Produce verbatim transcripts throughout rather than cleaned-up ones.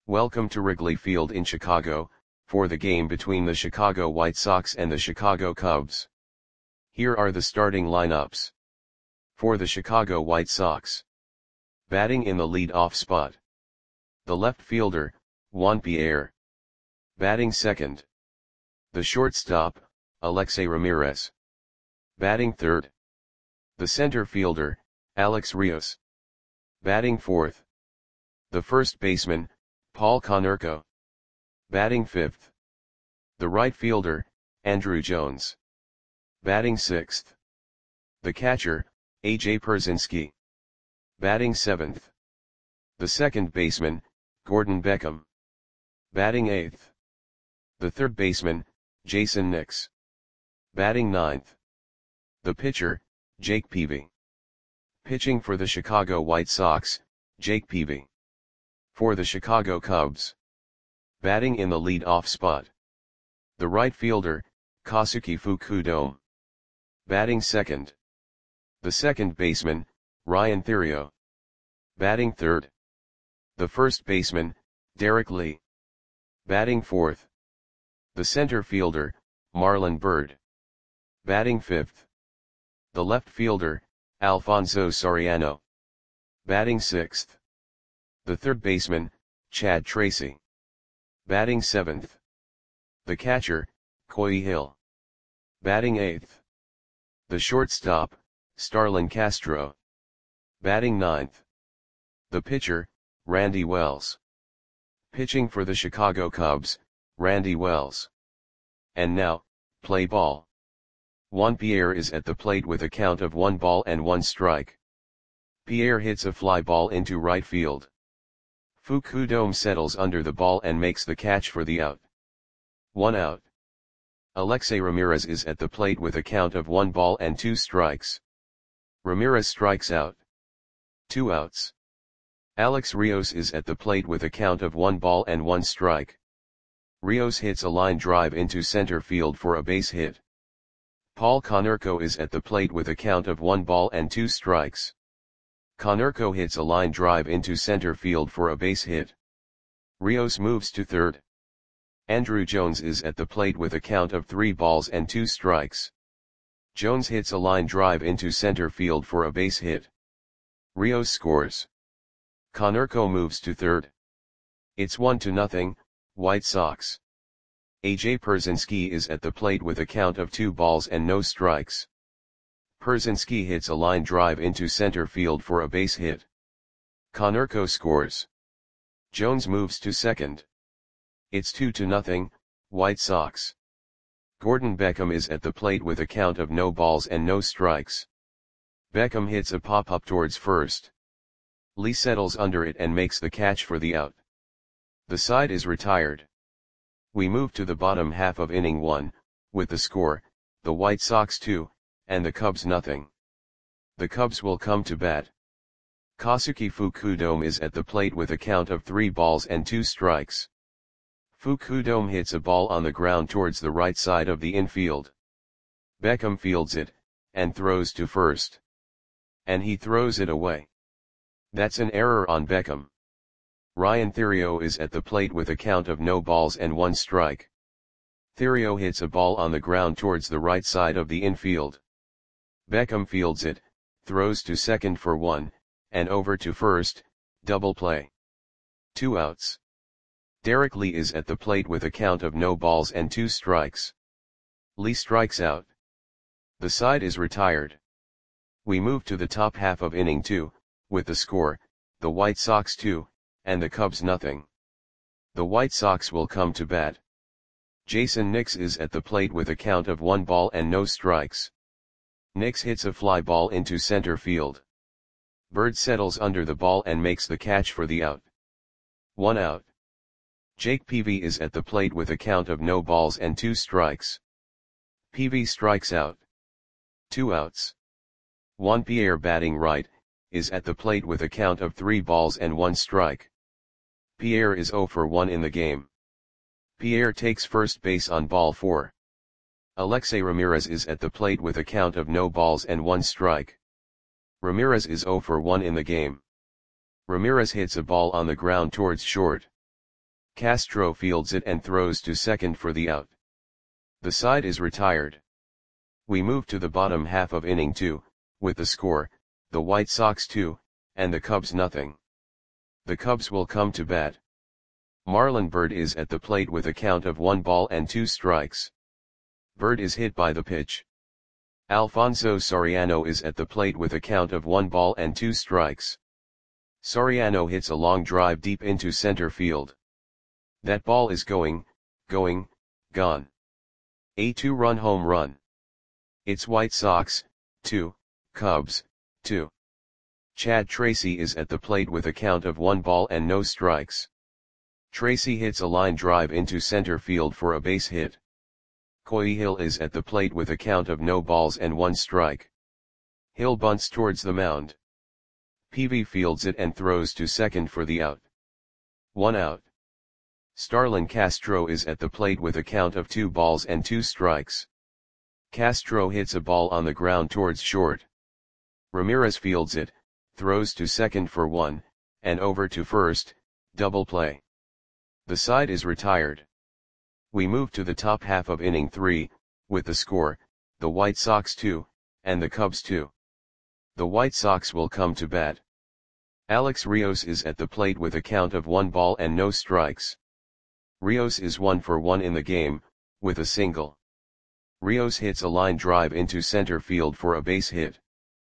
Welcome to Wrigley Field in Chicago, for the game between the Chicago White Sox and the Chicago Cubs. Here are the starting lineups. For the Chicago White Sox. Batting in the lead-off spot. The left fielder, Juan Pierre. Batting second. The shortstop, Alexei Ramirez. Batting third. The center fielder, Alex Rios. Batting fourth. The first baseman, Paul Konerko. Batting fifth. The right fielder, Andruw Jones. Batting sixth. The catcher, A J Pierzynski. Batting seventh. The second baseman, Gordon Beckham. Batting eighth. The third baseman, Jayson Nix. Batting ninth. The pitcher, Jake Peavy. Pitching for the Chicago White Sox, Jake Peavy. For the Chicago Cubs. Batting in the lead-off spot. The right fielder, Kosuke Fukudome. Batting second. The second baseman, Ryan Theriot. Batting third. The first baseman, Derek Lee. Batting fourth. The center fielder, Marlon Byrd. Batting fifth. The left fielder, Alfonso Soriano. Batting sixth. The third baseman, Chad Tracy. Batting seventh. The catcher, Coy Hill. Batting eighth. The shortstop, Starlin Castro. Batting ninth. The pitcher, Randy Wells. Pitching for the Chicago Cubs, Randy Wells. And now, play ball. Juan Pierre is at the plate with a count of one ball and one strike. Pierre hits a fly ball into right field. Fukudome settles under the ball and makes the catch for the out. One out. Alexei Ramirez is at the plate with a count of one ball and two strikes. Ramirez strikes out. Two outs. Alex Rios is at the plate with a count of one ball and one strike. Rios hits a line drive into center field for a base hit. Paul Konerko is at the plate with a count of one ball and two strikes. Konerko hits a line drive into center field for a base hit. Rios moves to third. Andruw Jones is at the plate with a count of three balls and two strikes. Jones hits a line drive into center field for a base hit. Rios scores. Konerko moves to third. It's one to nothing, White Sox. A J Pierzynski is at the plate with a count of two balls and no strikes. Pierzynski hits a line drive into center field for a base hit. Konerko scores. Jones moves to second. It's two to nothing, White Sox. Gordon Beckham is at the plate with a count of no balls and no strikes. Beckham hits a pop-up towards first. Lee settles under it and makes the catch for the out. The side is retired. We move to the bottom half of inning one, with the score, the White Sox two, and the Cubs nothing. The Cubs will come to bat. Kosuke Fukudome is at the plate with a count of three balls and two strikes. Fukudome hits a ball on the ground towards the right side of the infield. Beckham fields it, and throws to first. And he throws it away. That's an error on Beckham. Ryan Theriot is at the plate with a count of no balls and one strike. Theriot hits a ball on the ground towards the right side of the infield. Beckham fields it, throws to second for one, and over to first, double play. Two outs. Derek Lee is at the plate with a count of no balls and two strikes. Lee strikes out. The side is retired. We move to the top half of inning two, with the score, the White Sox two, and the Cubs nothing. The White Sox will come to bat. Jayson Nix is at the plate with a count of one ball and no strikes. Nix hits a fly ball into center field. Byrd settles under the ball and makes the catch for the out. One out. Jake Peavy is at the plate with a count of no balls and two strikes. Peavy strikes out. Two outs. Juan Pierre batting right, is at the plate with a count of three balls and one strike. Pierre is zero for one in the game. Pierre takes first base on ball four. Alexei Ramirez is at the plate with a count of no balls and one strike. Ramirez is zero for one in the game. Ramirez hits a ball on the ground towards short. Castro fields it and throws to second for the out. The side is retired. We move to the bottom half of inning two, with the score, the White Sox two, and the Cubs nothing. The Cubs will come to bat. Marlon Byrd is at the plate with a count of one ball and two strikes. Byrd is hit by the pitch. Alfonso Soriano is at the plate with a count of one ball and two strikes. Soriano hits a long drive deep into center field. That ball is going, going, gone. A two-run home run. It's White Sox, two, Cubs, two. Chad Tracy is at the plate with a count of one ball and no strikes. Tracy hits a line drive into center field for a base hit. Coy Hill is at the plate with a count of no balls and one strike. Hill bunts towards the mound. Peavy fields it and throws to second for the out. One out. Starlin Castro is at the plate with a count of two balls and two strikes. Castro hits a ball on the ground towards short. Ramirez fields it, throws to second for one, and over to first, double play. The side is retired. We move to the top half of inning three, with the score, the White Sox two, and the Cubs two. The White Sox will come to bat. Alex Rios is at the plate with a count of one ball and no strikes. Rios is one for one in the game, with a single. Rios hits a line drive into center field for a base hit.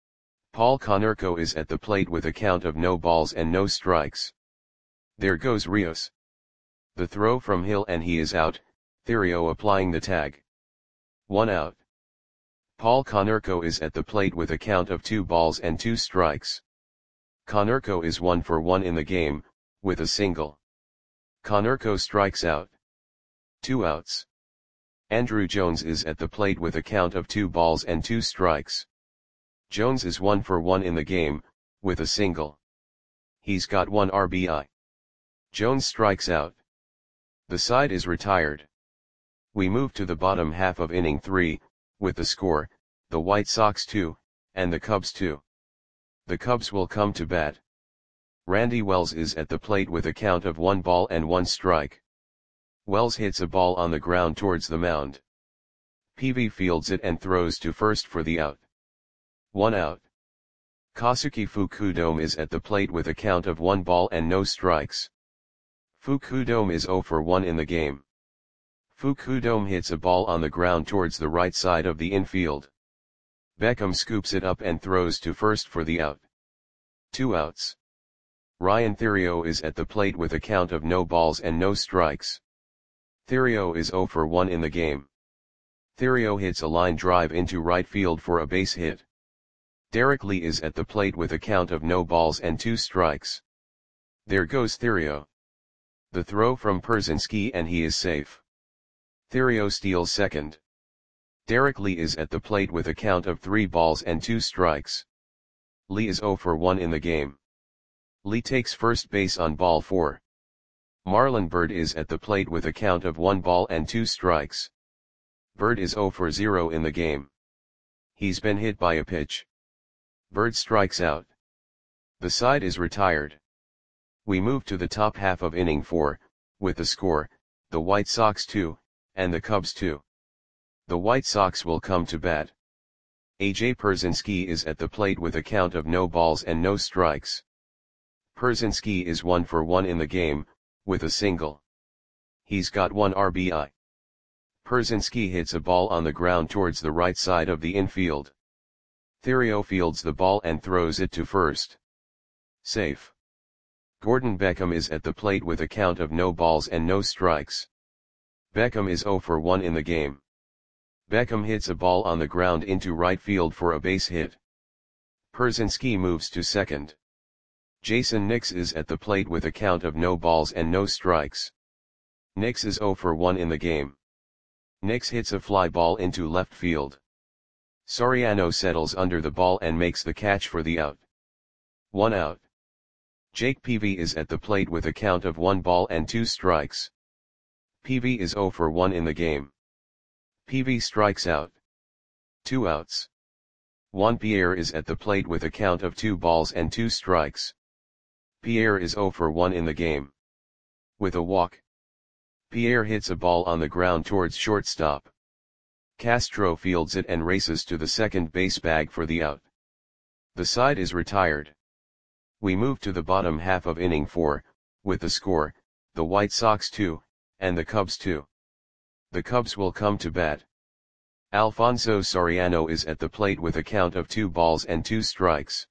Paul Konerko is at the plate with a count of no balls and no strikes. There goes Rios. The throw from Hill and he is out, Theriot applying the tag. One out. Paul Konerko is at the plate with a count of two balls and two strikes. Konerko is one for one in the game, with a single. Konerko strikes out. Two outs. Andruw Jones is at the plate with a count of two balls and two strikes. Jones is one for one in the game, with a single. He's got one R B I. Jones strikes out. The side is retired. We move to the bottom half of inning three, with the score, the White Sox two, and the Cubs two. The Cubs will come to bat. Randy Wells is at the plate with a count of one ball and one strike. Wells hits a ball on the ground towards the mound. Peavy fields it and throws to first for the out. One out. Kosuke Fukudome is at the plate with a count of one ball and no strikes. Fukudome is zero for one in the game. Fukudome hits a ball on the ground towards the right side of the infield. Beckham scoops it up and throws to first for the out. Two outs. Ryan Theriot is at the plate with a count of no balls and no strikes. Theriot is zero for one in the game. Theriot hits a line drive into right field for a base hit. Derek Lee is at the plate with a count of no balls and two strikes. There goes Theriot. The throw from Pierzynski and he is safe. Theriot steals second. Derek Lee is at the plate with a count of three balls and two strikes. Lee is zero for one in the game. Lee takes first base on ball four. Marlon Byrd is at the plate with a count of one ball and two strikes. Byrd is zero for zero in the game. He's been hit by a pitch. Byrd strikes out. The side is retired. We move to the top half of inning four, with the score, the White Sox two, and the Cubs two. The White Sox will come to bat. A J Pierzynski is at the plate with a count of no balls and no strikes. Pierzynski is one for one in the game, with a single. He's got one R B I. Pierzynski hits a ball on the ground towards the right side of the infield. Theriot fields the ball and throws it to first. Safe. Gordon Beckham is at the plate with a count of no balls and no strikes. Beckham is zero for one in the game. Beckham hits a ball on the ground into right field for a base hit. Pierzynski moves to second. Jason Nix is at the plate with a count of no balls and no strikes. Nix is zero for one in the game. Nix hits a fly ball into left field. Soriano settles under the ball and makes the catch for the out. One out. Jake Peavy is at the plate with a count of one ball and two strikes. Peavy is zero for one in the game. Peavy strikes out. Two outs. Juan Pierre is at the plate with a count of two balls and two strikes. Pierre is zero for one in the game. With a walk, Pierre hits a ball on the ground towards shortstop. Castro fields it and races to the second base bag for the out. The side is retired. We move to the bottom half of inning four, with the score, the White Sox two, and the Cubs two. The Cubs will come to bat. Alfonso Soriano is at the plate with a count of two balls and two strikes.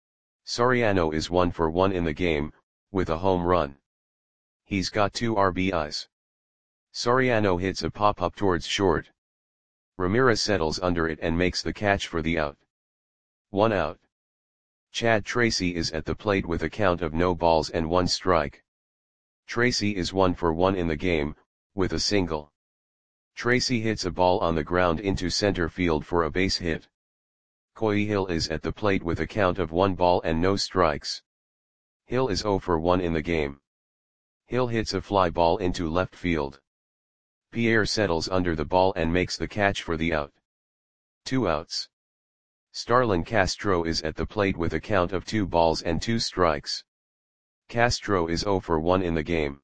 Soriano is one for one in the game, with a home run. He's got two R B Is. Soriano hits a pop-up towards short. Ramirez settles under it and makes the catch for the out. One out. Chad Tracy is at the plate with a count of no balls and one strike. Tracy is one for one in the game, with a single. Tracy hits a ball on the ground into center field for a base hit. Coy Hill is at the plate with a count of one ball and no strikes. Hill is zero for one in the game. Hill hits a fly ball into left field. Pierre settles under the ball and makes the catch for the out. Two outs. Starlin Castro is at the plate with a count of two balls and two strikes. Castro is zero for one in the game.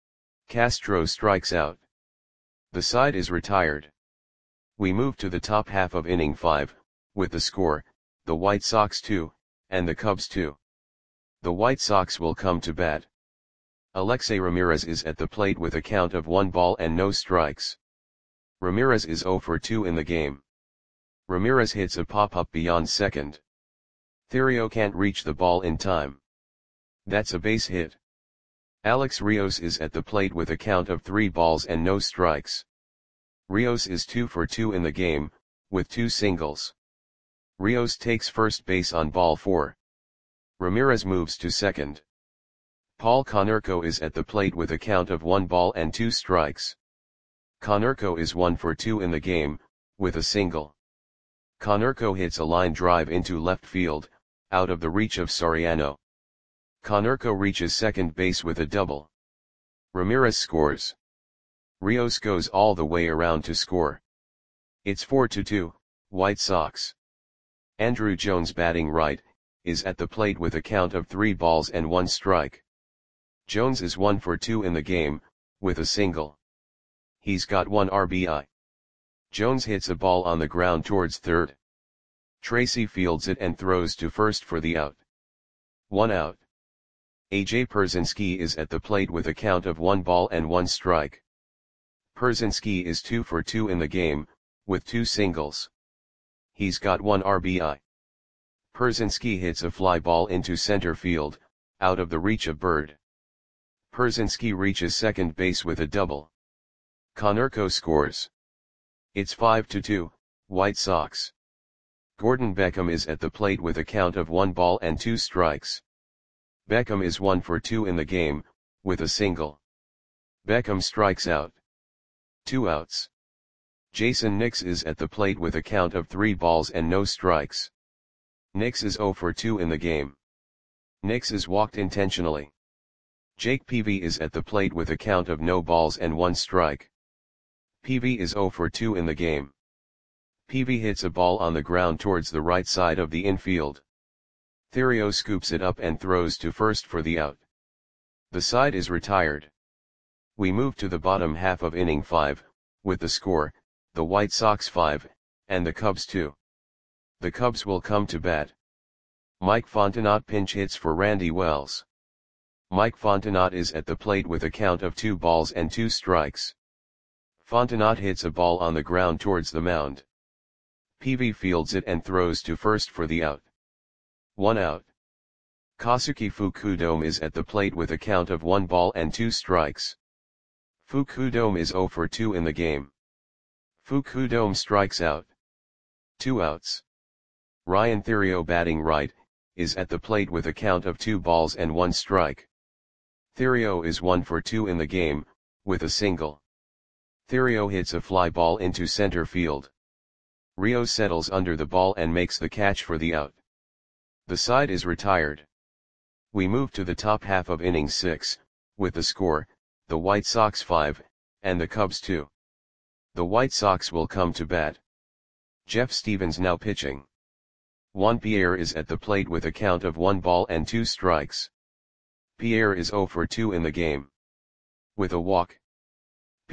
Castro strikes out. The side is retired. We move to the top half of inning five, with the score, the White Sox two, and the Cubs two. The White Sox will come to bat. Alexei Ramirez is at the plate with a count of one ball and no strikes. Ramirez is zero for two in the game. Ramirez hits a pop-up beyond second. Theriot can't reach the ball in time. That's a base hit. Alex Rios is at the plate with a count of three balls and no strikes. Rios is two for two in the game, with two singles. Rios takes first base on ball four. Ramirez moves to second. Paul Konerko is at the plate with a count of one ball and two strikes. Konerko is one for two in the game, with a single. Konerko hits a line drive into left field, out of the reach of Soriano. Konerko reaches second base with a double. Ramirez scores. Rios goes all the way around to score. It's four to two, White Sox. Andrew Jones, batting right, is at the plate with a count of three balls and one strike. Jones is one for two in the game, with a single. He's got one R B I. Jones hits a ball on the ground towards third. Tracy fields it and throws to first for the out. One out. A J Pierzynski is at the plate with a count of one ball and one strike. Pierzynski is two for two in the game, with two singles. He's got one R B I. Pierzynski hits a fly ball into center field, out of the reach of Bird. Pierzynski reaches second base with a double. Konerko scores. It's five to two, White Sox. Gordon Beckham is at the plate with a count of one ball and two strikes. Beckham is one for two in the game, with a single. Beckham strikes out. Two outs. Jason Nix is at the plate with a count of three balls and no strikes. Nix is zero for two in the game. Nix is walked intentionally. Jake Peavy is at the plate with a count of no balls and one strike. Peavy is zero for two in the game. Peavy hits a ball on the ground towards the right side of the infield. Theriot scoops it up and throws to first for the out. The side is retired. We move to the bottom half of inning five, with the score, the White Sox five, and the Cubs two. The Cubs will come to bat. Mike Fontenot pinch hits for Randy Wells. Mike Fontenot is at the plate with a count of two balls and two strikes. Fontenot hits a ball on the ground towards the mound. Peavy fields it and throws to first for the out. One out. Kosuke Fukudome is at the plate with a count of one ball and two strikes. Fukudome is zero for two in the game. Fukudome strikes out. Two outs. Ryan Theriot, batting right, is at the plate with a count of two balls and one strike. Theriot is one for two in the game, with a single. Theriot hits a fly ball into center field. Rios settles under the ball and makes the catch for the out. The side is retired. We move to the top half of inning six, with the score, the White Sox five, and the Cubs two. The White Sox will come to bat. Jeff Stevens now pitching. Juan Pierre is at the plate with a count of one ball and two strikes. Pierre is zero for two in the game. With a walk.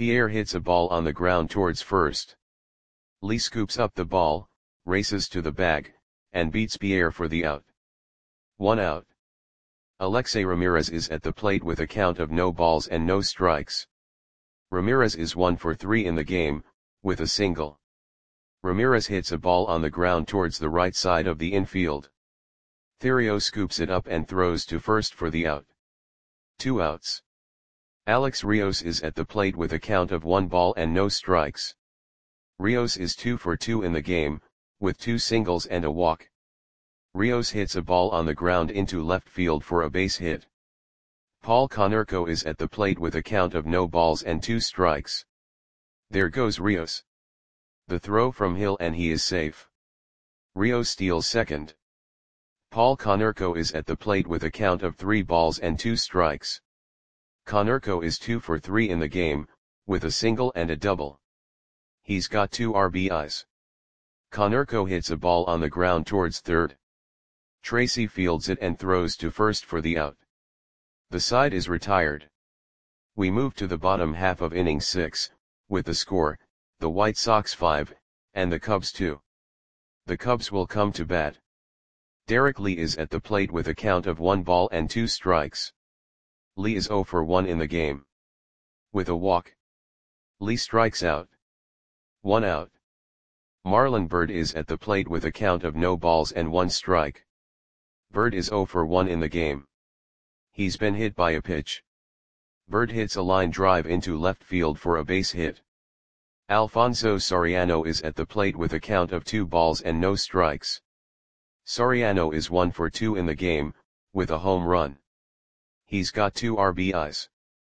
Pierre hits a ball on the ground towards first. Lee scoops up the ball, races to the bag, and beats Pierre for the out. One out. Alexei Ramirez is at the plate with a count of no balls and no strikes. Ramirez is one for three in the game, with a single. Ramirez hits a ball on the ground towards the right side of the infield. Theriot scoops it up and throws to first for the out. Two outs. Alex Rios is at the plate with a count of one ball and no strikes. Rios is two for two in the game, with two singles and a walk. Rios hits a ball on the ground into left field for a base hit. Paul Konerko is at the plate with a count of no balls and two strikes. There goes Rios. The throw from Hill and he is safe. Rios steals second. Paul Konerko is at the plate with a count of three balls and two strikes. Konerko is two for three in the game, with a single and a double. He's got two R B Is. Konerko hits a ball on the ground towards third. Tracy fields it and throws to first for the out. The side is retired. We move to the bottom half of inning six, with the score, the White Sox five, and the Cubs two. The Cubs will come to bat. Derek Lee is at the plate with a count of one ball and two strikes. Lee is zero for one in the game. With a walk. Lee strikes out. One out. Marlon Byrd is at the plate with a count of no balls and one strike. Byrd is zero for one in the game. He's been hit by a pitch. Byrd hits a line drive into left field for a base hit. Alfonso Soriano is at the plate with a count of two balls and no strikes. Soriano is one for two in the game, with a home run. He's got two R B Is.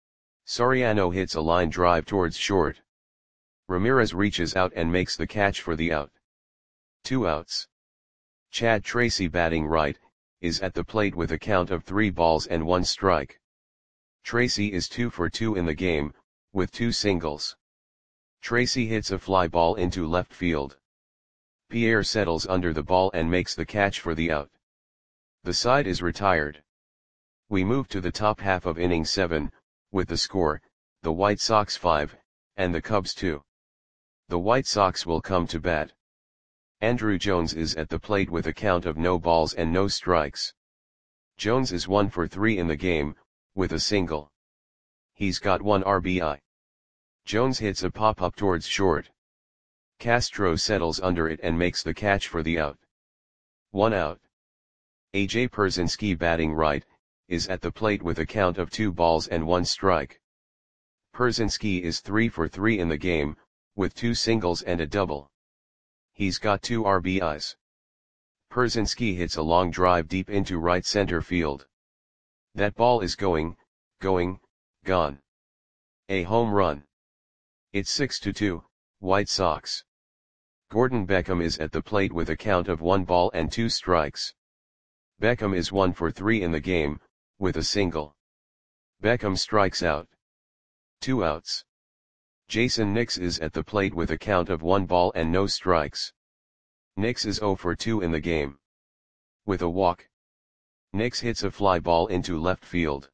Soriano hits a line drive towards short. Ramirez reaches out and makes the catch for the out. Two outs. Chad Tracy, batting right, is at the plate with a count of three balls and one strike. Tracy is two for two in the game, with two singles. Tracy hits a fly ball into left field. Pierre settles under the ball and makes the catch for the out. The side is retired. We move to the top half of inning seven, with the score, the White Sox five, and the Cubs two. The White Sox will come to bat. Andruw Jones is at the plate with a count of no balls and no strikes. Jones is one for three in the game, with a single. He's got one R B I. Jones hits a pop-up towards short. Castro settles under it and makes the catch for the out. One out. A J Pierzynski, batting right, is at the plate with a count of two balls and one strike. Pierzynski is three for three in the game, with two singles and a double. He's got two R B Is. Pierzynski hits a long drive deep into right center field. That ball is going, going, gone. A home run. It's six to two, White Sox. Gordon Beckham is at the plate with a count of one ball and two strikes. Beckham is one for three in the game, with a single. Beckham strikes out. Two outs. Jason Nix is at the plate with a count of one ball and no strikes. Nix is zero for two in the game. With a walk. Nix hits a fly ball into left field.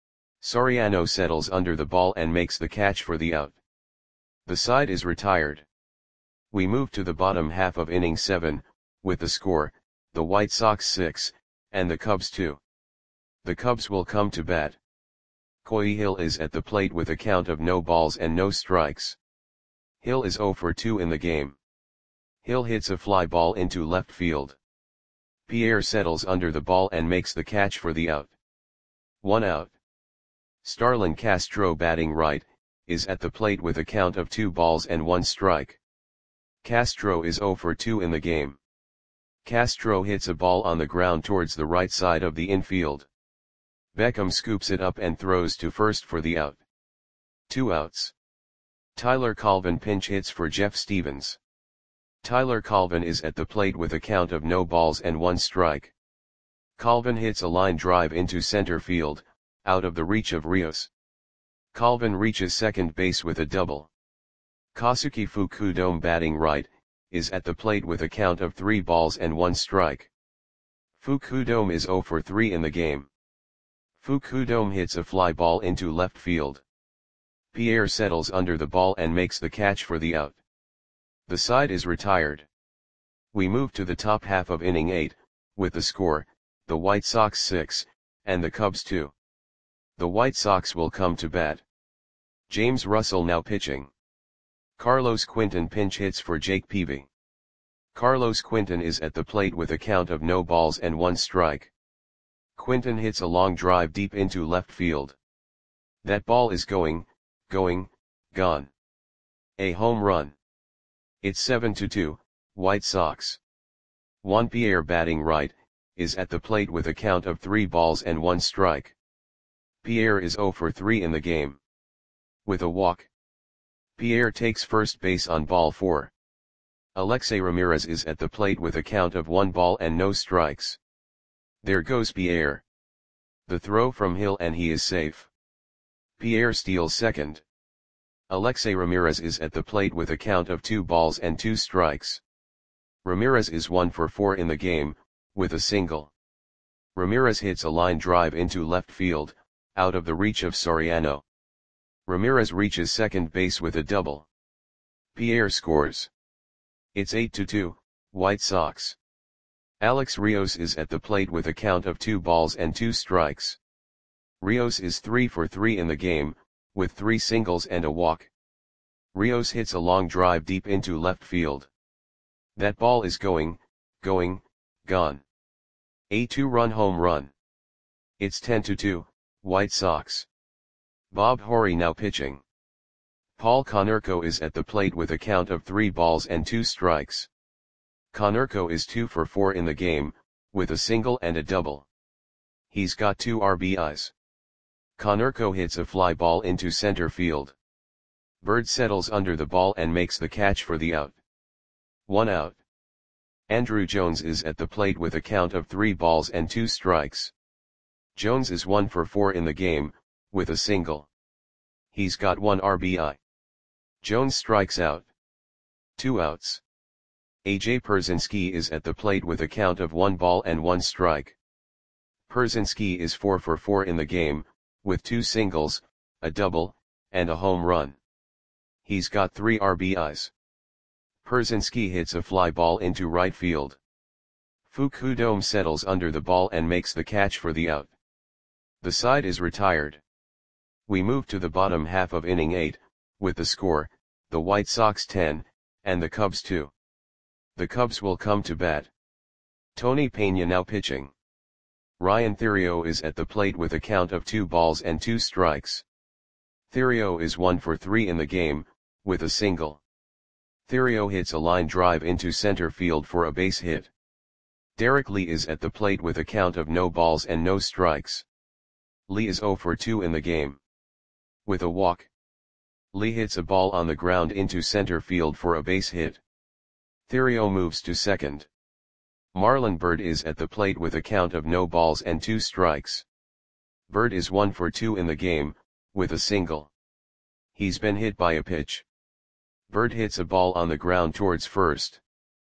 Soriano settles under the ball and makes the catch for the out. The side is retired. We move to the bottom half of inning seven, with the score, the White Sox six, and the Cubs two. The Cubs will come to bat. Coy Hill is at the plate with a count of no balls and no strikes. Hill is zero for two in the game. Hill hits a fly ball into left field. Pierre settles under the ball and makes the catch for the out. One out. Starlin Castro, batting right, is at the plate with a count of two balls and one strike. Castro is zero for two in the game. Castro hits a ball on the ground towards the right side of the infield. Beckham scoops it up and throws to first for the out. Two outs. Tyler Colvin pinch hits for Jeff Stevens. Tyler Colvin is at the plate with a count of no balls and one strike. Colvin hits a line drive into center field, out of the reach of Rios. Colvin reaches second base with a double. Kosuke Fukudome, batting right, is at the plate with a count of three balls and one strike. Fukudome is zero for three in the game. Fukudome hits a fly ball into left field. Pierre settles under the ball and makes the catch for the out. The side is retired. We move to the top half of inning eight, with the score, the White Sox six, and the Cubs two. The White Sox will come to bat. James Russell now pitching. Carlos Quinton pinch hits for Jake Peavy. Carlos Quinton is at the plate with a count of no balls and one strike. Quinton hits a long drive deep into left field. That ball is going, going, gone. A home run. It's seven to two, White Sox. Juan Pierre batting right, is at the plate with a count of three balls and one strike. Pierre is zero for three in the game. With a walk. Pierre takes first base on ball four. Alexei Ramirez is at the plate with a count of one ball and no strikes. There goes Pierre. The throw from Hill and he is safe. Pierre steals second. Alexei Ramirez is at the plate with a count of two balls and two strikes. Ramirez is one for four in the game, with a single. Ramirez hits a line drive into left field, out of the reach of Soriano. Ramirez reaches second base with a double. Pierre scores. It's eight to two, White Sox. Alex Rios is at the plate with a count of two balls and two strikes. Rios is three for three in the game, with three singles and a walk. Rios hits a long drive deep into left field. That ball is going, going, gone. A two-run home run. It's ten to two, White Sox. Bob Horry now pitching. Paul Konerko is at the plate with a count of three balls and two strikes. Konerko is two for four in the game, with a single and a double. He's got two R B Is. Konerko hits a fly ball into center field. Bird settles under the ball and makes the catch for the out. One out. Andrew Jones is at the plate with a count of three balls and two strikes. Jones is one for four in the game, with a single. He's got one R B I. Jones strikes out. Two outs. A J Pierzynski is at the plate with a count of one ball and one strike. Pierzynski is four for four in the game, with two singles, a double, and a home run. He's got three R B Is. Pierzynski hits a fly ball into right field. Fukudome settles under the ball and makes the catch for the out. The side is retired. We move to the bottom half of inning eight, with the score, the White Sox ten, and the Cubs two. The Cubs will come to bat. Tony Pena now pitching. Ryan Theriot is at the plate with a count of two balls and two strikes. Theriot is one for three in the game, with a single. Theriot hits a line drive into center field for a base hit. Derek Lee is at the plate with a count of no balls and no strikes. Lee is zero for two in the game. With a walk. Lee hits a ball on the ground into center field for a base hit. Theriot moves to second. Marlon Byrd is at the plate with a count of no balls and two strikes. Byrd is one for two in the game, with a single. He's been hit by a pitch. Byrd hits a ball on the ground towards first.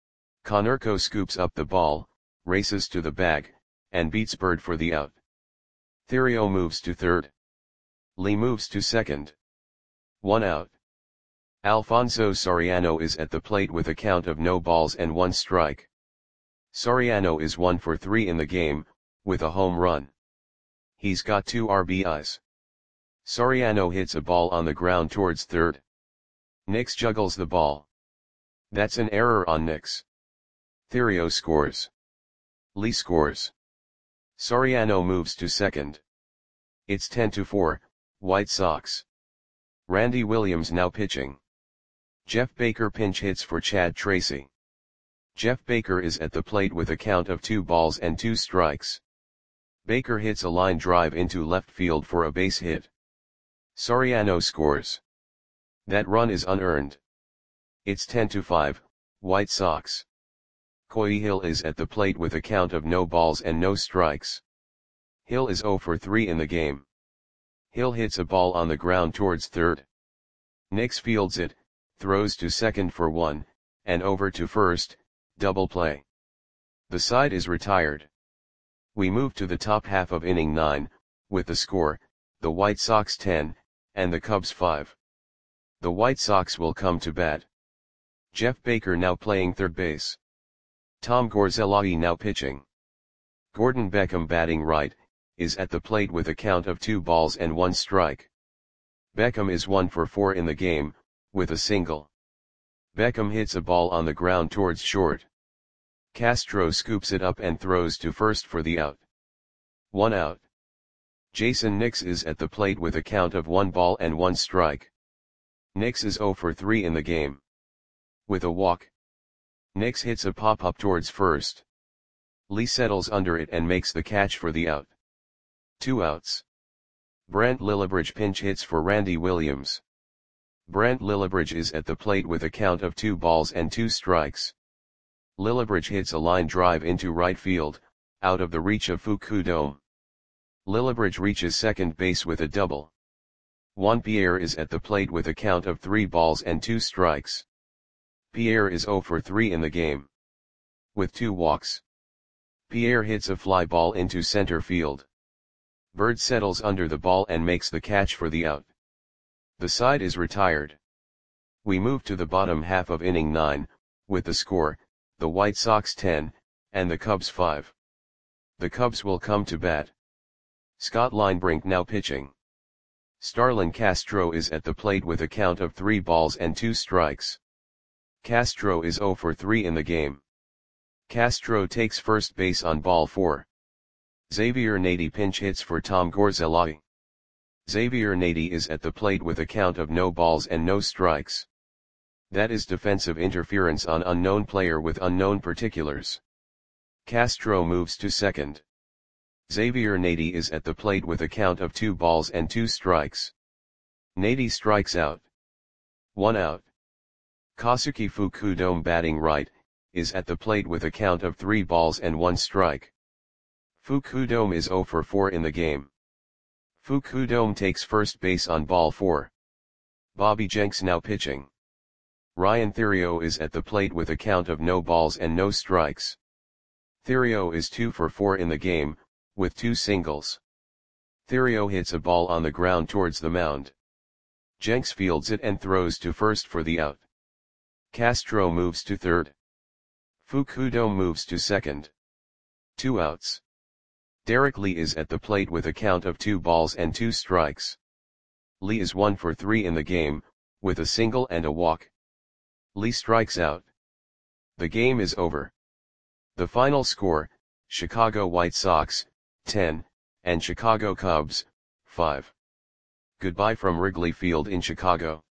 Konerko scoops up the ball, races to the bag, and beats Byrd for the out. Theriot moves to third. Lee moves to second. One out. Alfonso Soriano is at the plate with a count of no balls and one strike. Soriano is one for three in the game, with a home run. He's got two R B Is. Soriano hits a ball on the ground towards third. Nix juggles the ball. That's an error on Nix. Theriot scores. Lee scores. Soriano moves to second. It's ten to four, White Sox. Randy Williams now pitching. Jeff Baker pinch hits for Chad Tracy. Jeff Baker is at the plate with a count of two balls and two strikes. Baker hits a line drive into left field for a base hit. Soriano scores. That run is unearned. It's ten to five, White Sox. Coy Hill is at the plate with a count of no balls and no strikes. Hill is zero for three in the game. Hill hits a ball on the ground towards third. Nix fields it, throws to second for one, and over to first, double play. The side is retired. We move to the top half of inning nine, with the score, the White Sox ten, and the Cubs five. The White Sox will come to bat. Jeff Baker now playing third base. Tom Gorzelli now pitching. Gordon Beckham batting right, is at the plate with a count of two balls and one strike. Beckham is one for four in the game, with a single. Beckham hits a ball on the ground towards short. Castro scoops it up and throws to first for the out. One out. Jason Nix is at the plate with a count of one ball and one strike. Nix is zero for three in the game. With a walk. Nix hits a pop-up towards first. Lee settles under it and makes the catch for the out. Two outs. Brant Lillibridge pinch hits for Randy Williams. Brant Lillibridge is at the plate with a count of two balls and two strikes. Lillibridge hits a line drive into right field, out of the reach of Fukudome. Lillibridge reaches second base with a double. Juan Pierre is at the plate with a count of three balls and two strikes. Pierre is zero for three in the game. With two walks. Pierre hits a fly ball into center field. Bird settles under the ball and makes the catch for the out. The side is retired. We move to the bottom half of inning nine, with the score, the White Sox ten, and the Cubs five. The Cubs will come to bat. Scott Linebrink now pitching. Starlin Castro is at the plate with a count of three balls and two strikes. Castro is zero for three in the game. Castro takes first base on ball four. Xavier Nady pinch hits for Tom Gorzelli. Xavier Nady is at the plate with a count of no balls and no strikes. That is defensive interference on unknown player with unknown particulars. Castro moves to second. Xavier Nady is at the plate with a count of two balls and two strikes. Nady strikes out. One out. Kosuke Fukudome batting right, is at the plate with a count of three balls and one strike. Fukudome is zero for four in the game. Fukudome takes first base on ball four. Bobby Jenks now pitching. Ryan Theriot is at the plate with a count of no balls and no strikes. Theriot is two for four in the game, with two singles. Theriot hits a ball on the ground towards the mound. Jenks fields it and throws to first for the out. Castro moves to third. Fukudome moves to second. Two outs. Derek Lee is at the plate with a count of two balls and two strikes. Lee is one for three in the game, with a single and a walk. Lee strikes out. The game is over. The final score, Chicago White Sox, ten, and Chicago Cubs, five. Goodbye from Wrigley Field in Chicago.